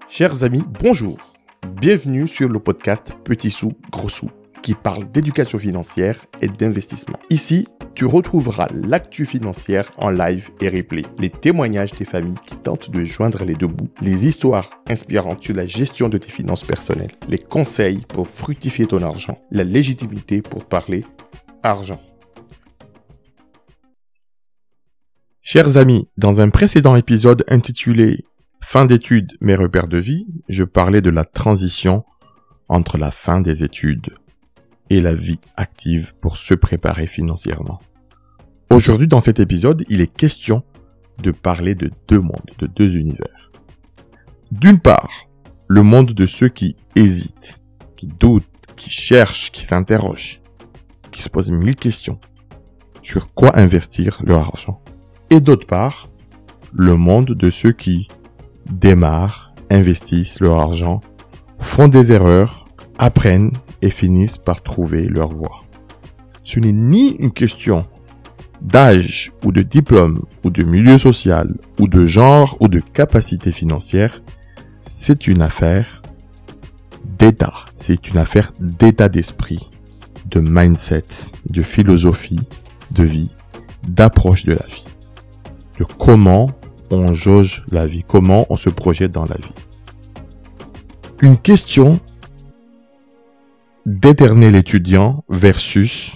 Chers amis, bonjour. Bienvenue sur le podcast Petit sous, gros sous, qui parle d'éducation financière et d'investissement. Ici, tu retrouveras l'actu financière en live et replay, les témoignages des familles qui tentent de joindre les deux bouts, les histoires inspirantes sur la gestion de tes finances personnelles, les conseils pour fructifier ton argent, la légitimité pour parler argent. Chers amis, dans un précédent épisode intitulé « Fin d'études, mes repères de vie », je parlais de la transition entre la fin des études et la vie active pour se préparer financièrement. Aujourd'hui, dans cet épisode, il est question de parler de deux mondes, de deux univers. D'une part, le monde de ceux qui hésitent, qui doutent, qui cherchent, qui s'interrogent, qui se posent 1000 questions sur quoi investir leur argent. Et d'autre part, le monde de ceux qui démarrent, investissent leur argent, font des erreurs, apprennent et finissent par trouver leur voie. Ce n'est ni une question d'âge ou de diplôme ou de milieu social ou de genre ou de capacité financière, c'est une affaire d'état. C'est une affaire d'état d'esprit, de mindset, de philosophie de vie, d'approche de la vie, de comment on jauge la vie, comment on se projette dans la vie. Une question d'éternel étudiant versus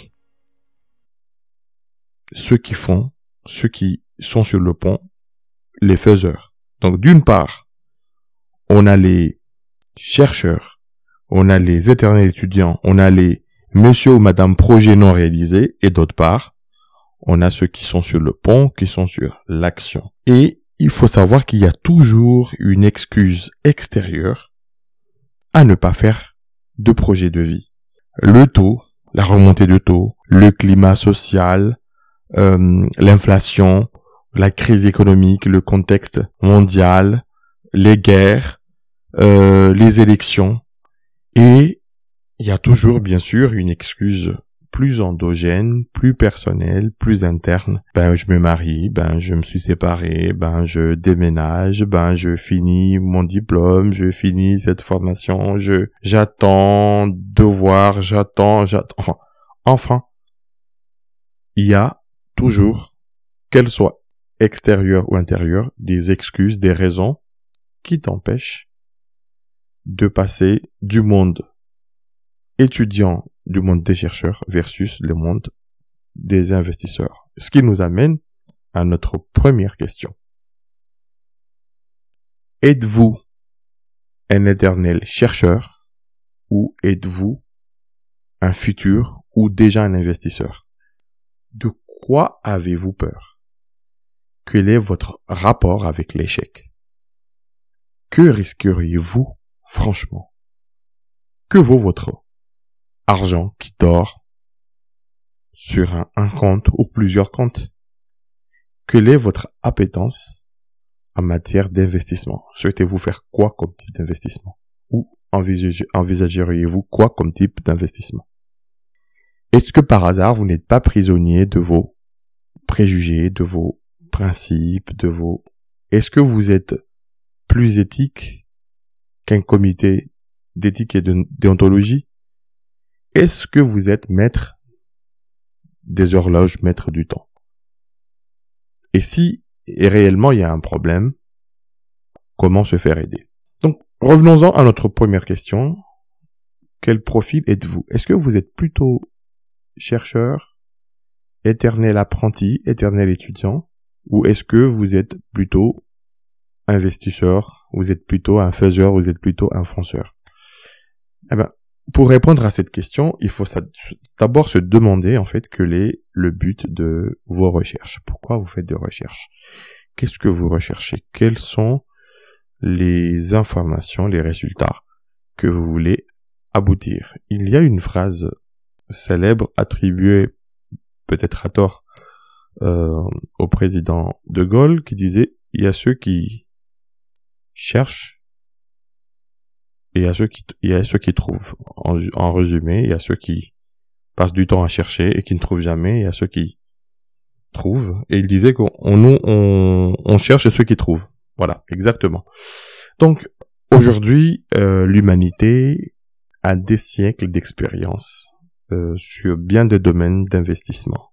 ceux qui font, ceux qui sont sur le pont, les faiseurs. Donc d'une part, on a les chercheurs, on a les éternels étudiants, on a les monsieur ou madame projet non réalisé, et d'autre part, on a ceux qui sont sur le pont, qui sont sur l'action. Et il faut savoir qu'il y a toujours une excuse extérieure à ne pas faire de projet de vie. Le taux, la remontée de taux, le climat social, l'inflation, la crise économique, le contexte mondial, les guerres, les élections. Et il y a toujours, bien sûr, une excuse plus endogène, plus personnelle, plus interne. Je me marie, je me suis séparé, je déménage, je finis mon diplôme, je finis cette formation, j'attends devoir, enfin, il y a toujours, qu'elles soient extérieures ou intérieures, des excuses, des raisons qui t'empêchent de passer du monde étudiant, du monde des chercheurs versus le monde des investisseurs. Ce qui nous amène à notre première question. Êtes-vous un éternel chercheur ou êtes-vous un futur ou déjà un investisseur? De quoi avez-vous peur? Quel est votre rapport avec l'échec? Que risqueriez-vous franchement? Que vaut votre argent qui dort sur un compte ou plusieurs comptes? Quelle est votre appétence en matière d'investissement? Souhaitez-vous faire quoi comme type d'investissement? Ou envisageriez-vous quoi comme type d'investissement? Est-ce que par hasard vous n'êtes pas prisonnier de vos préjugés, de vos principes, Est-ce que vous êtes plus éthique qu'un comité d'éthique et de déontologie? Est-ce que vous êtes maître des horloges, maître du temps? Et si réellement il y a un problème, comment se faire aider? Donc, revenons-en à notre première question. Quel profil êtes-vous? Est-ce que vous êtes plutôt chercheur, éternel apprenti, éternel étudiant, ou est-ce que vous êtes plutôt investisseur, vous êtes plutôt un faiseur, vous êtes plutôt un fonceur? Pour répondre à cette question, il faut d'abord se demander en fait quel est le but de vos recherches. Pourquoi vous faites des recherches? Qu'est-ce que vous recherchez? Quelles sont les informations, les résultats que vous voulez aboutir? Il y a une phrase célèbre attribuée peut-être à tort au président de Gaulle qui disait « Il y a ceux qui cherchent et il y a ceux qui trouvent. » En résumé, il y a ceux qui passent du temps à chercher et qui ne trouvent jamais, il y a ceux qui trouvent. Et il disait qu'on cherche ceux qui trouvent. Voilà, exactement. Donc, Aujourd'hui, l'humanité a des siècles d'expérience sur bien des domaines d'investissement.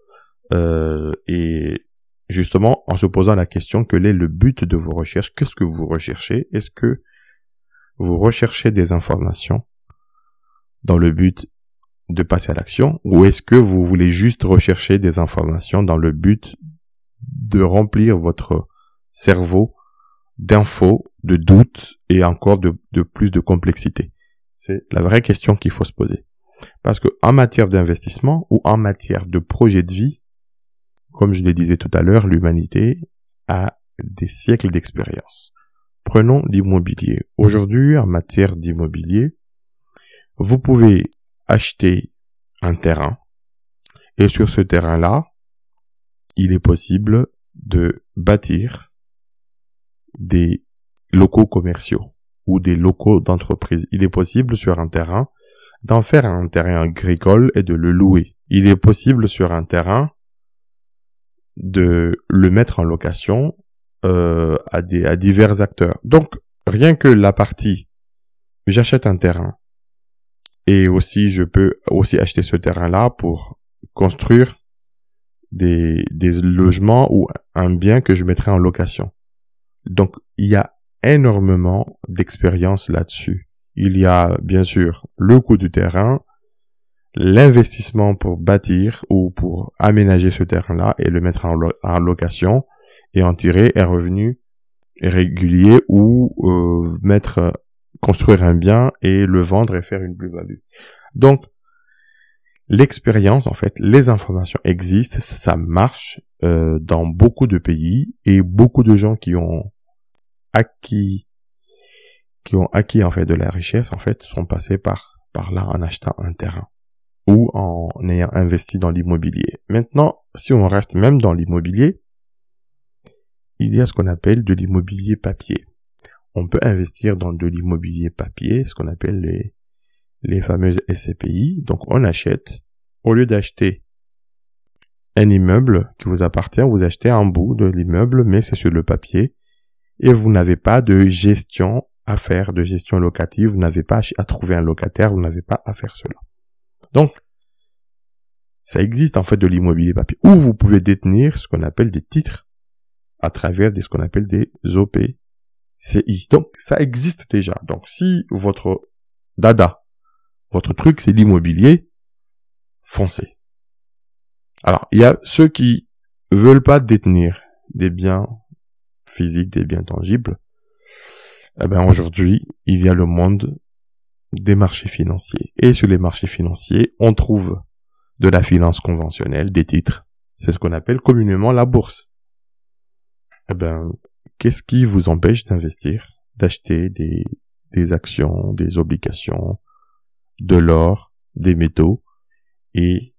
Et justement, en se posant la question, quel est le but de vos recherches? Qu'est-ce que vous recherchez? Est-ce que vous recherchez des informations dans le but de passer à l'action, ou est-ce que vous voulez juste rechercher des informations dans le but de remplir votre cerveau d'infos, de doutes et encore de plus de complexité? C'est la vraie question qu'il faut se poser. Parce que en matière d'investissement ou en matière de projet de vie, comme je le disais tout à l'heure, l'humanité a des siècles d'expérience. Prenons l'immobilier. Aujourd'hui, en matière d'immobilier, vous pouvez acheter un terrain et sur ce terrain-là, il est possible de bâtir des locaux commerciaux ou des locaux d'entreprise. Il est possible sur un terrain d'en faire un terrain agricole et de le louer. Il est possible sur un terrain de le mettre en location à divers acteurs. Donc, rien que la partie j'achète un terrain et aussi je peux aussi acheter ce terrain-là pour construire des logements ou un bien que je mettrai en location. Donc, il y a énormément d'expérience là-dessus. Il y a, bien sûr, le coût du terrain, l'investissement pour bâtir ou pour aménager ce terrain-là et le mettre en location et en tirer un revenu régulier ou construire un bien et le vendre et faire une plus-value. Donc, l'expérience, en fait, les informations existent, ça marche dans beaucoup de pays et beaucoup de gens qui ont acquis en fait de la richesse, en fait, sont passés par là en achetant un terrain ou en ayant investi dans l'immobilier. Maintenant, si on reste même dans l'immobilier, il y a ce qu'on appelle de l'immobilier papier. On peut investir dans de l'immobilier papier, ce qu'on appelle les fameuses SCPI. Donc, on achète, au lieu d'acheter un immeuble qui vous appartient, vous achetez un bout de l'immeuble, mais c'est sur le papier, et vous n'avez pas de gestion à faire, de gestion locative, vous n'avez pas à trouver un locataire, vous n'avez pas à faire cela. Donc, ça existe en fait de l'immobilier papier, où vous pouvez détenir ce qu'on appelle des titres à travers ce qu'on appelle des OPCI. Donc, ça existe déjà. Donc, si votre truc c'est l'immobilier, foncez. Alors, il y a ceux qui veulent pas détenir des biens physiques, des biens tangibles. Eh ben, aujourd'hui, il y a le monde des marchés financiers. Et sur les marchés financiers, on trouve de la finance conventionnelle, des titres. C'est ce qu'on appelle communément la bourse. Eh ben, qu'est-ce qui vous empêche d'investir, d'acheter des actions, des obligations, de l'or, des métaux et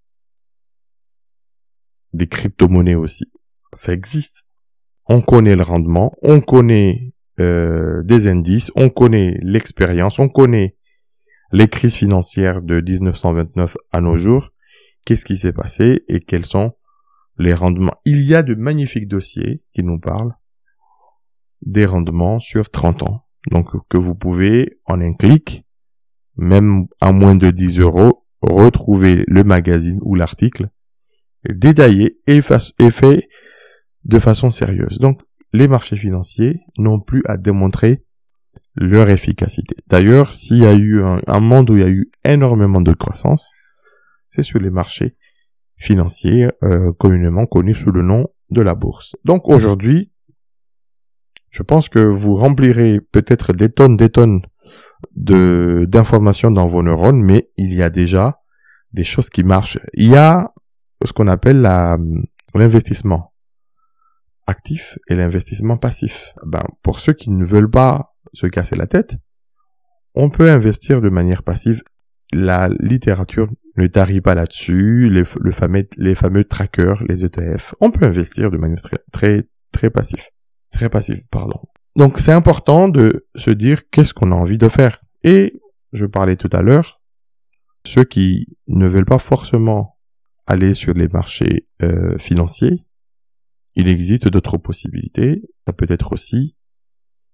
des crypto-monnaies aussi? Ça existe. On connaît le rendement, on connaît des indices, on connaît l'expérience, on connaît les crises financières de 1929 à nos jours. Qu'est-ce qui s'est passé et quels sont les rendements? Il y a de magnifiques dossiers qui nous parlent des rendements sur 30 ans. Donc, que vous pouvez, en un clic, même à moins de 10 €, retrouver le magazine ou l'article détaillé et fait de façon sérieuse. Donc, les marchés financiers n'ont plus à démontrer leur efficacité. D'ailleurs, s'il y a eu un monde où il y a eu énormément de croissance, c'est sur les marchés financiers communément connus sous le nom de la bourse. Donc aujourd'hui, je pense que vous remplirez peut-être des tonnes d'informations dans vos neurones, mais il y a déjà des choses qui marchent. Il y a ce qu'on appelle l'investissement actif et l'investissement passif. Ben, pour ceux qui ne veulent pas se casser la tête, on peut investir de manière passive. La littérature ne tarit pas là-dessus, les fameux trackers, les ETF. On peut investir de manière très passive. Donc c'est important de se dire qu'est-ce qu'on a envie de faire. Et je parlais tout à l'heure, ceux qui ne veulent pas forcément aller sur les marchés financiers, il existe d'autres possibilités. Ça peut être aussi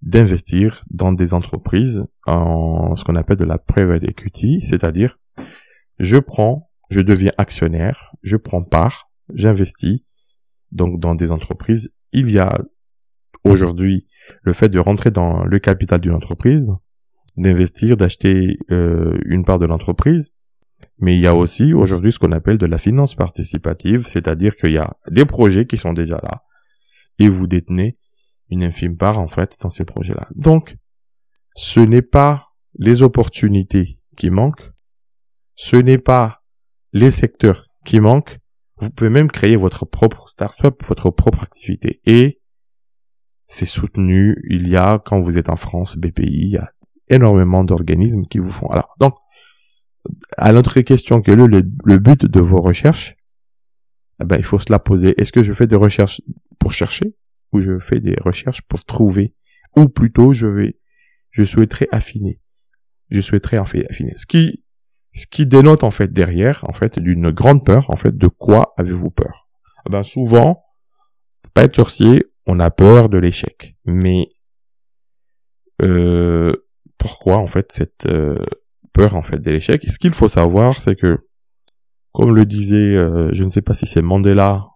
d'investir dans des entreprises en ce qu'on appelle de la private equity, c'est-à-dire je deviens actionnaire, je prends part, j'investis donc dans des entreprises. Il y a aujourd'hui le fait de rentrer dans le capital d'une entreprise, d'investir, d'acheter une part de l'entreprise, mais il y a aussi aujourd'hui ce qu'on appelle de la finance participative, c'est-à-dire qu'il y a des projets qui sont déjà là et vous détenez une infime part en fait dans ces projets-là. Donc, ce n'est pas les opportunités qui manquent, ce n'est pas les secteurs qui manquent, vous pouvez même créer votre propre start-up, votre propre activité. Et c'est soutenu, il y a, quand vous êtes en France, BPI, il y a énormément d'organismes qui vous font. Alors, donc, à notre question, quel est le but de vos recherches? Il faut se la poser. Est-ce que je fais des recherches pour chercher? Ou je fais des recherches pour trouver? Ou plutôt, je souhaiterais affiner. Je souhaiterais affiner. Ce qui dénote, en fait, derrière, en fait, d'une grande peur, en fait, de quoi avez-vous peur? Souvent, pas être sorcier, on a peur de l'échec. Mais, pourquoi, en fait, cette peur, en fait, de l'échec? Et ce qu'il faut savoir, c'est que, comme le disait, je ne sais pas si c'est Mandela,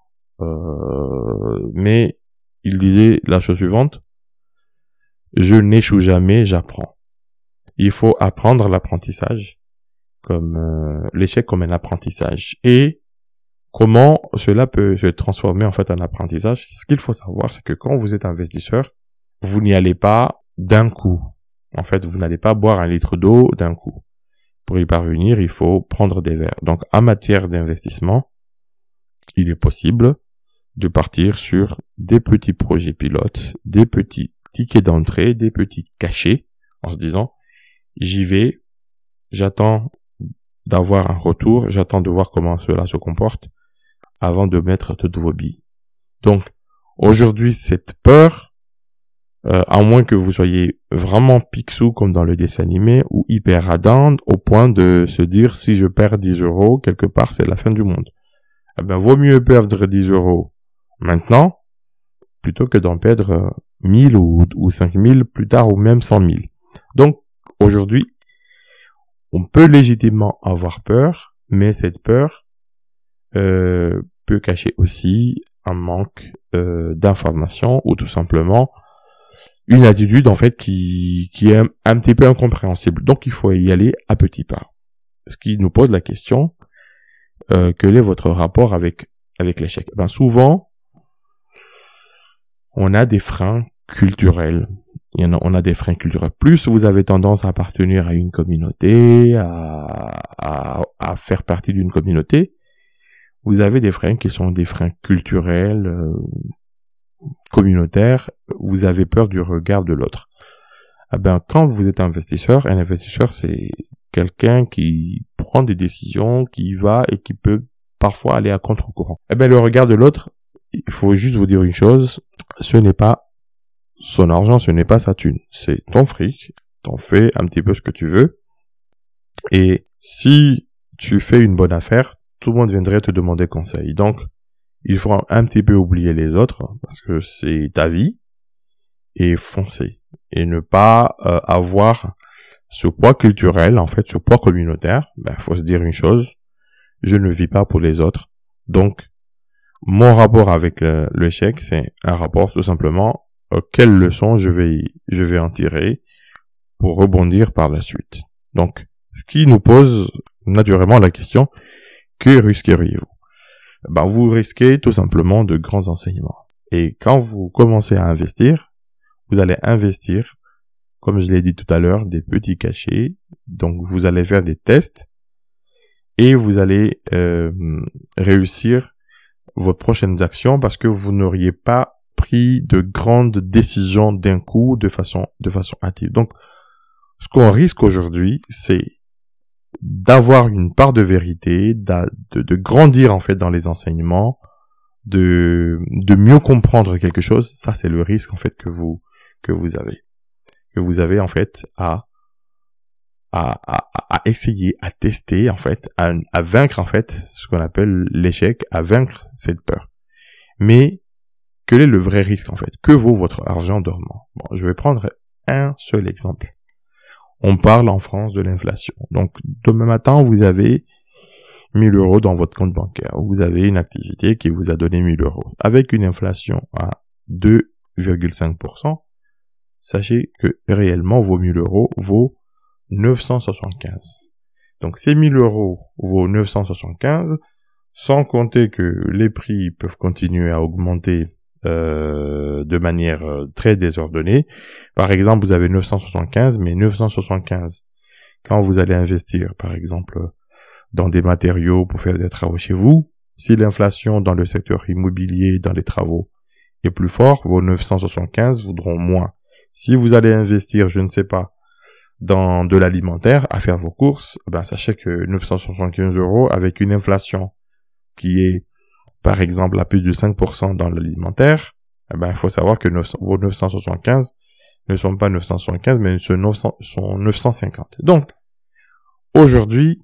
mais il disait la chose suivante: je n'échoue jamais, j'apprends. Il faut apprendre l'apprentissage, comme l'échec comme un apprentissage. Et comment cela peut se transformer en fait en apprentissage? Ce qu'il faut savoir, c'est que quand vous êtes investisseur, vous n'y allez pas d'un coup. En fait, vous n'allez pas boire 1 litre d'eau d'un coup. Pour y parvenir, il faut prendre des verres. Donc, en matière d'investissement, il est possible de partir sur des petits projets pilotes, des petits tickets d'entrée, des petits cachets, en se disant, j'y vais, j'attends d'avoir un retour, j'attends de voir comment cela se comporte avant de mettre de nouveaux billes. Donc, aujourd'hui, cette peur, à moins que vous soyez vraiment Picsou comme dans le dessin animé ou hyper radin au point de se dire si je perds 10 €, quelque part, c'est la fin du monde. Vaut mieux perdre 10 € maintenant plutôt que d'en perdre 1000 ou 5000 plus tard ou même 100 000. Donc, aujourd'hui, on peut légitimement avoir peur, mais cette peur peut cacher aussi un manque d'information ou tout simplement une attitude en fait qui est un petit peu incompréhensible. Donc il faut y aller à petits pas. Ce qui nous pose la question, quel est votre rapport avec l'échec? Souvent, on a des freins culturels. On a des freins culturels. Plus vous avez tendance à appartenir à une communauté, à faire partie d'une communauté, vous avez des freins qui sont des freins culturels, communautaires. Vous avez peur du regard de l'autre. Quand vous êtes investisseur, un investisseur, c'est quelqu'un qui prend des décisions, qui va et qui peut parfois aller à contre-courant. Le regard de l'autre, il faut juste vous dire une chose, ce n'est pas son argent, ce n'est pas sa thune, c'est ton fric, t'en fais un petit peu ce que tu veux, et si tu fais une bonne affaire, tout le monde viendrait te demander conseil. Donc, il faut un petit peu oublier les autres, parce que c'est ta vie, et foncer, et ne pas avoir ce poids culturel, en fait, ce poids communautaire. Faut se dire une chose, je ne vis pas pour les autres, donc, mon rapport avec l'échec, c'est un rapport tout simplement quelle leçon je vais en tirer pour rebondir par la suite. Donc, ce qui nous pose naturellement la question, que risqueriez-vous? Vous risquez tout simplement de grands enseignements. Et quand vous commencez à investir, vous allez investir, comme je l'ai dit tout à l'heure, des petits cachets. Donc, vous allez faire des tests et vous allez réussir vos prochaines actions parce que vous n'auriez pas pris de grandes décisions d'un coup de façon hâtive. Donc, ce qu'on risque aujourd'hui, c'est d'avoir une part de vérité, de grandir en fait dans les enseignements, de mieux comprendre quelque chose. Ça, c'est le risque en fait que vous avez en fait à essayer, à tester en fait, à vaincre en fait ce qu'on appelle l'échec, à vaincre cette peur. Mais quel est le vrai risque en fait? Que vaut votre argent dormant? Bon, je vais prendre un seul exemple. On parle en France de l'inflation. Donc, demain matin, vous avez 1000 euros dans votre compte bancaire. Vous avez une activité qui vous a donné 1000 euros. Avec une inflation à 2,5%, sachez que réellement, vos 1000 euros vaut 975. Donc, ces 1000 euros vaut 975, sans compter que les prix peuvent continuer à augmenter de manière très désordonnée. Par exemple, vous avez 975, mais 975, quand vous allez investir, par exemple, dans des matériaux pour faire des travaux chez vous, si l'inflation dans le secteur immobilier, dans les travaux, est plus fort, vos 975 vaudront moins. Si vous allez investir, je ne sais pas, dans de l'alimentaire, à faire vos courses, ben sachez que 975 euros avec une inflation qui est, par exemple, à plus de 5% dans l'alimentaire, ben il faut savoir que vos 975 ne sont pas 975, mais sont 950. Donc, aujourd'hui,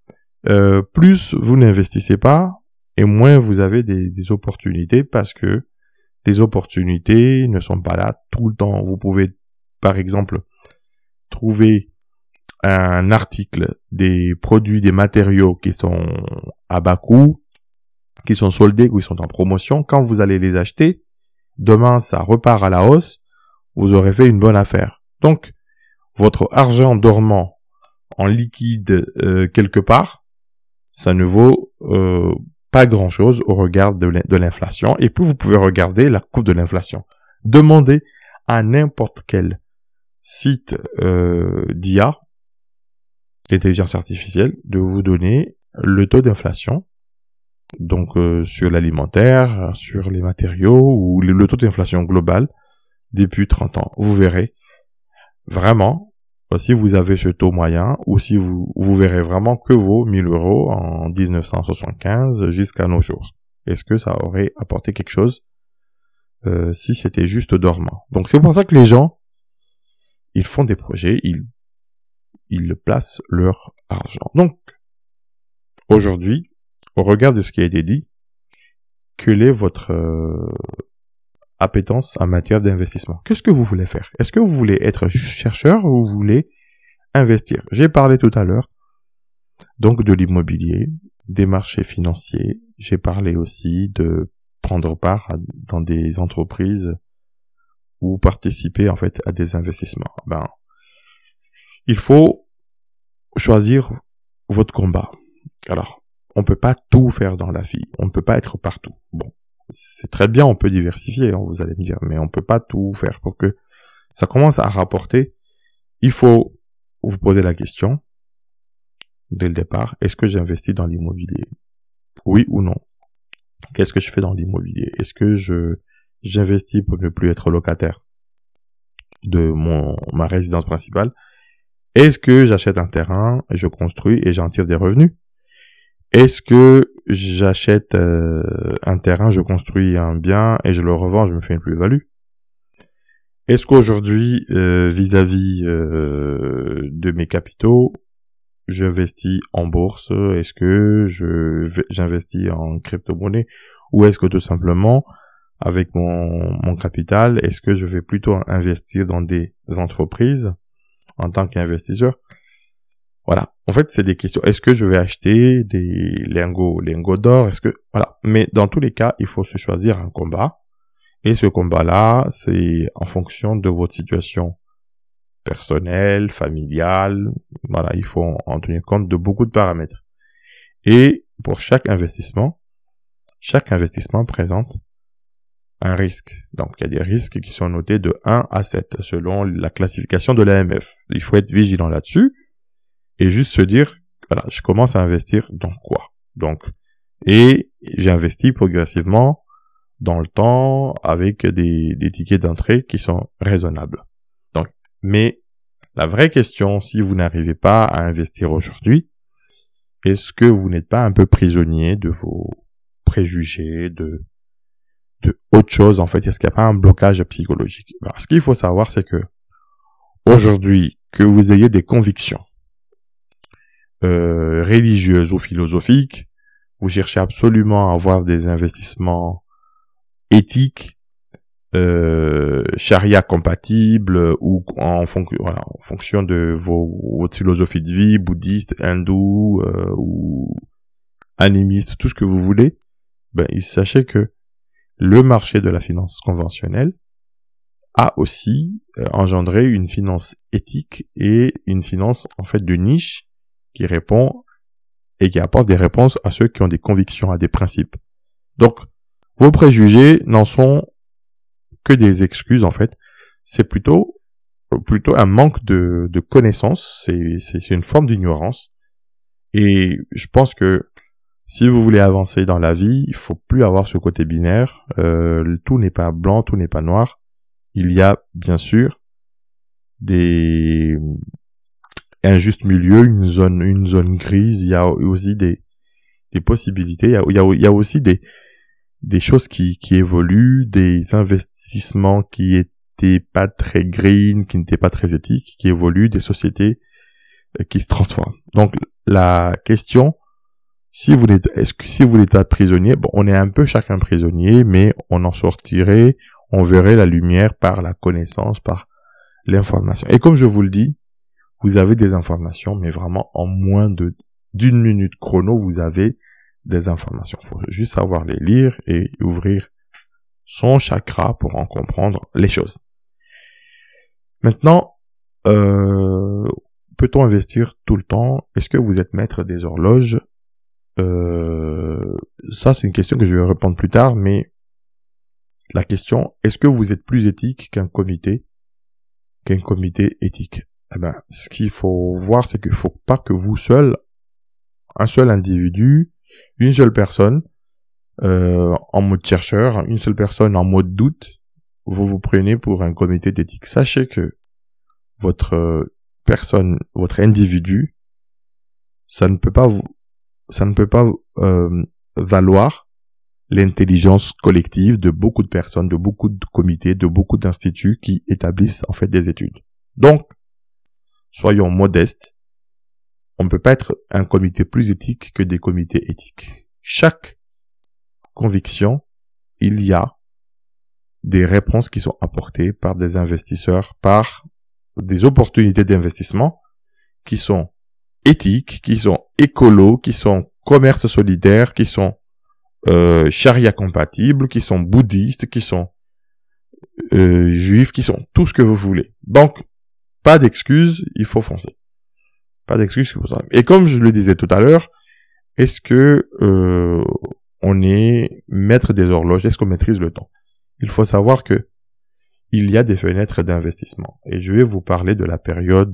plus vous n'investissez pas, et moins vous avez des opportunités, parce que les opportunités ne sont pas là tout le temps. Vous pouvez, par exemple, trouver un article, des produits, des matériaux qui sont à bas coût, qui sont soldés, ou qui sont en promotion. Quand vous allez les acheter, demain ça repart à la hausse, vous aurez fait une bonne affaire. Donc, votre argent dormant en liquide quelque part, ça ne vaut pas grand-chose au regard de l'inflation. Et puis, vous pouvez regarder la courbe de l'inflation. Demandez à n'importe quel site d'IA, d'intelligence artificielle, de vous donner le taux d'inflation, donc sur l'alimentaire, sur les matériaux, ou le taux d'inflation global depuis 30 ans. Vous verrez vraiment, si vous avez ce taux moyen, ou si vous verrez vraiment que vaut 1000 euros en 1975 jusqu'à nos jours. Est-ce que ça aurait apporté quelque chose si c'était juste dormant? Donc c'est pour ça que les gens, ils font des projets, ils placent leur argent. Donc, aujourd'hui, au regard de ce qui a été dit, quelle est votre appétence en matière d'investissement? Qu'est-ce que vous voulez faire? Est-ce que vous voulez être juste chercheur ou vous voulez investir? J'ai parlé tout à l'heure donc de l'immobilier, des marchés financiers. J'ai parlé aussi de prendre part dans des entreprises ou participer en fait à des investissements. Ben, il faut choisir votre combat. Alors, on peut pas tout faire dans la vie. On ne peut pas être partout. Bon, c'est très bien, on peut diversifier, hein, vous allez me dire, mais on peut pas tout faire pour que ça commence à rapporter. Il faut vous poser la question dès le départ. Est-ce que j'investis dans l'immobilier? Oui ou non? Qu'est-ce que je fais dans l'immobilier? Est-ce que j'investis pour ne plus être locataire de ma résidence principale? Est-ce que j'achète un terrain, je construis et j'en tire des revenus? Est-ce que j'achète un terrain, je construis un bien et je le revends, je me fais une plus-value? Est-ce qu'aujourd'hui, vis-à-vis de mes capitaux, j'investis en bourse? Est-ce que j'investis en crypto-monnaie? Ou est-ce que tout simplement, avec mon capital, est-ce que je vais plutôt investir dans des entreprises en tant qu'investisseur? Voilà. En fait, c'est des questions. Est-ce que je vais acheter des lingots d'or? Est-ce que, voilà. Mais dans tous les cas, il faut se choisir un combat. Et ce combat-là, c'est en fonction de votre situation personnelle, familiale. Voilà. Il faut en tenir compte de beaucoup de paramètres. Et pour chaque investissement présente un risque. Donc, il y a des risques qui sont notés de 1 à 7 selon la classification de l'AMF. Il faut être vigilant là-dessus et juste se dire, voilà, je commence à investir dans quoi? Donc, et j'investis progressivement dans le temps avec des tickets d'entrée qui sont raisonnables. Donc, mais la vraie question, si vous n'arrivez pas à investir aujourd'hui, est-ce que vous n'êtes pas un peu prisonnier de vos préjugés, de autre chose, en fait? Est-ce qu'il n'y a pas un blocage psychologique? Alors, ce qu'il faut savoir, c'est que aujourd'hui, que vous ayez des convictions religieuses ou philosophiques, vous cherchez absolument à avoir des investissements éthiques, charia compatible ou en fonction de votre philosophie de vie, bouddhiste, hindou ou animiste, tout ce que vous voulez, sachez que le marché de la finance conventionnelle a aussi engendré une finance éthique et une finance en fait de niche qui répond et qui apporte des réponses à ceux qui ont des convictions, à des principes. Donc, vos préjugés n'en sont que des excuses en fait. C'est plutôt un manque de connaissances. C'est une forme d'ignorance. Et je pense que si vous voulez avancer dans la vie, il faut plus avoir ce côté binaire. Tout n'est pas blanc, tout n'est pas noir. Il y a bien sûr un juste milieu, une zone grise. Il y a aussi des possibilités. Il y a aussi des choses qui évoluent, des investissements qui étaient pas très green, qui n'étaient pas très éthiques, qui évoluent, des sociétés qui se transforment. Donc la question, si vous n'êtes pas prisonnier, on est un peu chacun prisonnier, mais on en sortirait, on verrait la lumière par la connaissance, par l'information. Et comme je vous le dis, vous avez des informations, mais vraiment en moins d'une minute chrono, vous avez des informations. Il faut juste savoir les lire et ouvrir son chakra pour en comprendre les choses. Maintenant, peut-on investir tout le temps? Est-ce que vous êtes maître des horloges? Ça, c'est une question que je vais répondre plus tard, mais la question, est-ce que vous êtes plus éthique qu'un comité éthique? Ce qu'il faut voir, c'est qu'il faut pas que vous seul, un seul individu, une seule personne, en mode chercheur, une seule personne en mode doute, vous prenez pour un comité d'éthique. Sachez que votre individu, ça ne peut pas valoir l'intelligence collective de beaucoup de personnes, de beaucoup de comités, de beaucoup d'instituts qui établissent en fait des études. Donc, soyons modestes. On ne peut pas être un comité plus éthique que des comités éthiques. Chaque conviction, il y a des réponses qui sont apportées par des investisseurs, par des opportunités d'investissement qui sont éthiques, qui sont écolos, qui sont commerce solidaire, qui sont charia compatibles, qui sont bouddhistes, qui sont juifs, qui sont tout ce que vous voulez. Donc, pas d'excuses, il faut foncer. Pas d'excuses pour ça. Et comme je le disais tout à l'heure, est-ce que on est maître des horloges? Est-ce qu'on maîtrise le temps? Il faut savoir que il y a des fenêtres d'investissement. Et je vais vous parler de la période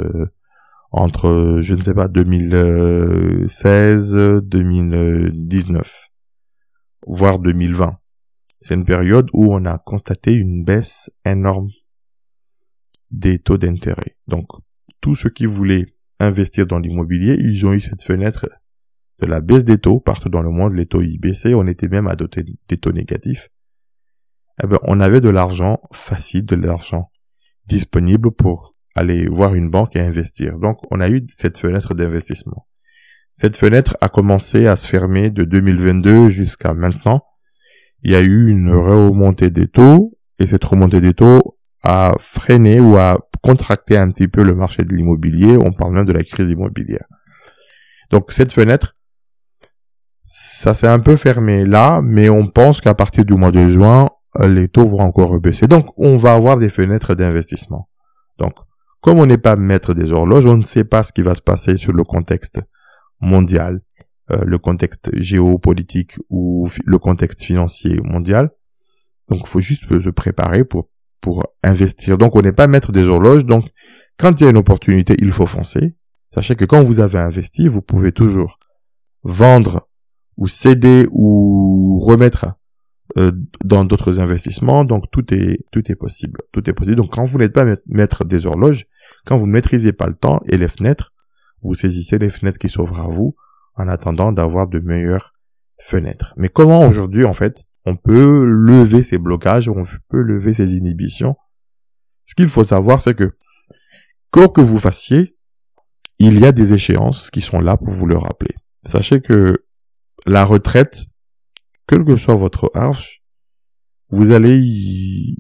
entre, je ne sais pas, 2016, 2019, voire 2020. C'est une période où on a constaté une baisse énorme des taux d'intérêt. Donc, tous ceux qui voulaient investir dans l'immobilier, ils ont eu cette fenêtre de la baisse des taux. Partout dans le monde, les taux y baissaient. On était même à des taux négatifs. On avait de l'argent facile, de l'argent disponible pour aller voir une banque et investir. Donc, on a eu cette fenêtre d'investissement. Cette fenêtre a commencé à se fermer de 2022 jusqu'à maintenant. Il y a eu une remontée des taux et cette remontée des taux a freiné ou a contracté un petit peu le marché de l'immobilier. On parle même de la crise immobilière. Donc, cette fenêtre, ça s'est un peu fermé là, mais on pense qu'à partir du mois de juin, les taux vont encore baisser. Donc, on va avoir des fenêtres d'investissement. Donc, comme on n'est pas maître des horloges, on ne sait pas ce qui va se passer sur le contexte mondial, le contexte géopolitique ou le contexte financier mondial. Donc, il faut juste se préparer pour investir. Donc, on n'est pas maître des horloges. Donc, quand il y a une opportunité, il faut foncer. Sachez que quand vous avez investi, vous pouvez toujours vendre ou céder ou remettre dans d'autres investissements. Donc, tout est possible. Tout est possible. Donc, quand vous n'êtes pas maître des horloges, quand vous ne maîtrisez pas le temps et les fenêtres, vous saisissez les fenêtres qui s'ouvrent à vous en attendant d'avoir de meilleures fenêtres. Mais comment aujourd'hui, en fait, on peut lever ces blocages, on peut lever ces inhibitions? Ce qu'il faut savoir, c'est que, quoi que vous fassiez, il y a des échéances qui sont là pour vous le rappeler. Sachez que la retraite, quel que soit votre âge, vous allez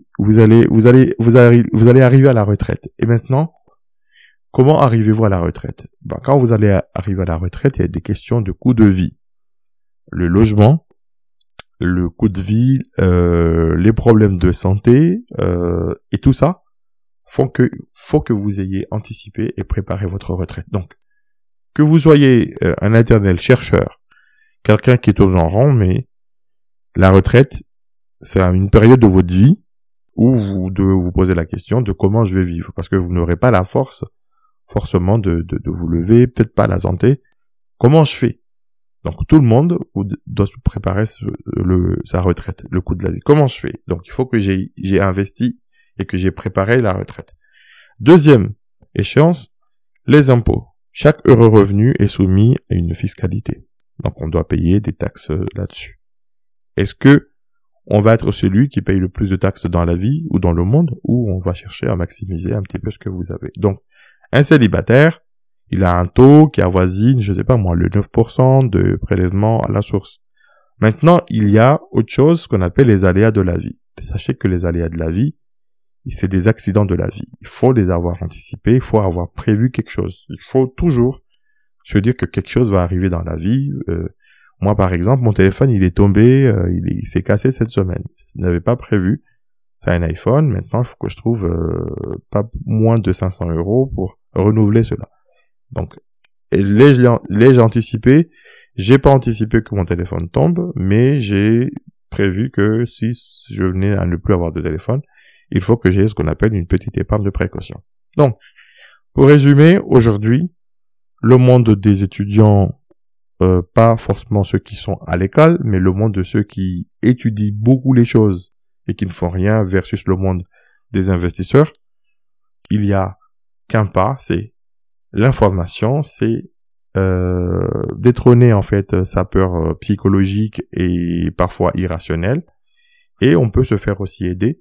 arriver à la retraite. Et maintenant, comment arrivez-vous à la retraite? Quand vous allez arriver à la retraite, il y a des questions de coût de vie. Le logement, le coût de vie, les problèmes de santé, et tout ça faut que vous ayez anticipé et préparé votre retraite. Donc, que vous soyez un éternel chercheur, quelqu'un qui tourne en rond, mais la retraite, c'est une période de votre vie où vous devez vous poser la question de comment je vais vivre, parce que vous n'aurez pas la forcément de vous lever, peut-être pas la santé. Comment je fais? Donc tout le monde doit se préparer sa retraite, le coût de la vie. Comment je fais? Donc il faut que j'ai investi et que j'ai préparé la retraite. Deuxième échéance, les impôts. Chaque euro revenu est soumis à une fiscalité. Donc on doit payer des taxes là-dessus. Est-ce que on va être celui qui paye le plus de taxes dans la vie ou dans le monde, ou on va chercher à maximiser un petit peu ce que vous avez? Donc un célibataire, il a un taux qui avoisine, je sais pas moi, le 9% de prélèvement à la source. Maintenant, il y a autre chose qu'on appelle les aléas de la vie. Sachez que les aléas de la vie, c'est des accidents de la vie. Il faut les avoir anticipés, il faut avoir prévu quelque chose. Il faut toujours se dire que quelque chose va arriver dans la vie. Moi, par exemple, mon téléphone, il est tombé, il s'est cassé cette semaine. Je n'avais pas prévu. C'est un iPhone. Maintenant, il faut que je trouve pas moins de 500 € pour renouveler cela. Donc, l'ai-je anticipé? J'ai pas anticipé que mon téléphone tombe, mais j'ai prévu que si je venais à ne plus avoir de téléphone, il faut que j'ai ce qu'on appelle une petite épargne de précaution. Donc, pour résumer, aujourd'hui, le monde des étudiants, pas forcément ceux qui sont à l'école, mais le monde de ceux qui étudient beaucoup les choses et qui ne font rien versus le monde des investisseurs, il y a qu'un pas, c'est l'information, c'est détrôner en fait sa peur psychologique et parfois irrationnelle, et on peut se faire aussi aider.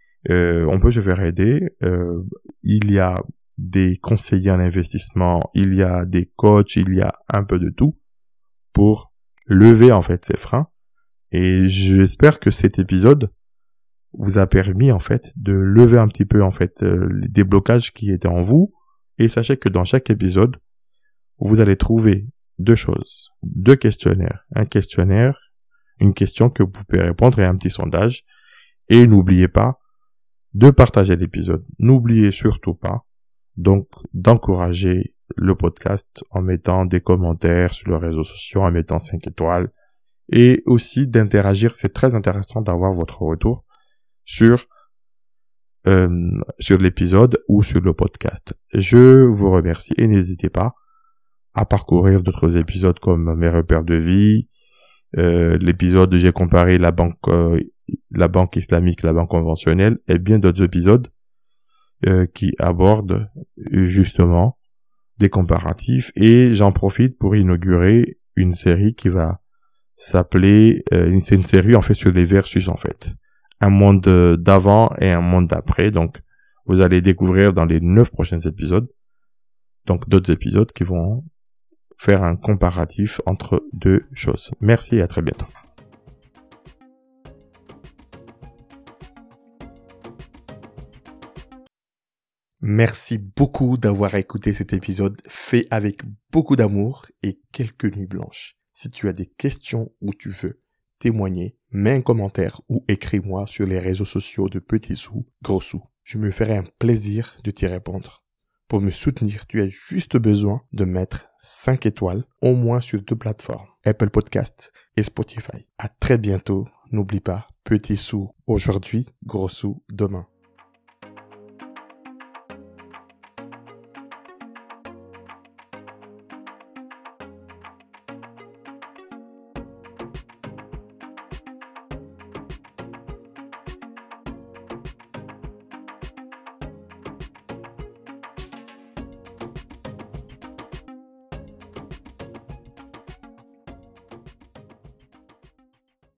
Il y a des conseillers en investissement, il y a des coachs, il y a un peu de tout pour lever en fait ces freins. Et j'espère que cet épisode vous a permis en fait de lever un petit peu en fait des blocages qui étaient en vous. Et sachez que dans chaque épisode, vous allez trouver deux choses, deux questionnaires, un questionnaire, une question que vous pouvez répondre et un petit sondage. Et n'oubliez pas de partager l'épisode. N'oubliez surtout pas donc d'encourager le podcast en mettant des commentaires sur les réseaux sociaux, en mettant 5 étoiles et aussi d'interagir. C'est très intéressant d'avoir votre retour sur l'épisode ou sur le podcast. Je vous remercie et n'hésitez pas à parcourir d'autres épisodes comme mes repères de vie, l'épisode où j'ai comparé la banque islamique, la banque conventionnelle, et bien d'autres épisodes qui abordent justement des comparatifs. Et j'en profite pour inaugurer une série qui va s'appeler, c'est une série en fait sur les versus en fait. Un monde d'avant et un monde d'après. Donc, vous allez découvrir dans les 9 prochains épisodes, donc d'autres épisodes qui vont faire un comparatif entre deux choses. Merci et à très bientôt. Merci beaucoup d'avoir écouté cet épisode fait avec beaucoup d'amour et quelques nuits blanches. Si tu as des questions ou tu veux témoigner, mets un commentaire ou écris-moi sur les réseaux sociaux de Petit Sous, Gros Sous. Je me ferai un plaisir de t'y répondre. Pour me soutenir, tu as juste besoin de mettre 5 étoiles, au moins sur 2 plateformes, Apple Podcasts et Spotify. À très bientôt. N'oublie pas, Petit Sous aujourd'hui, Gros Sous demain.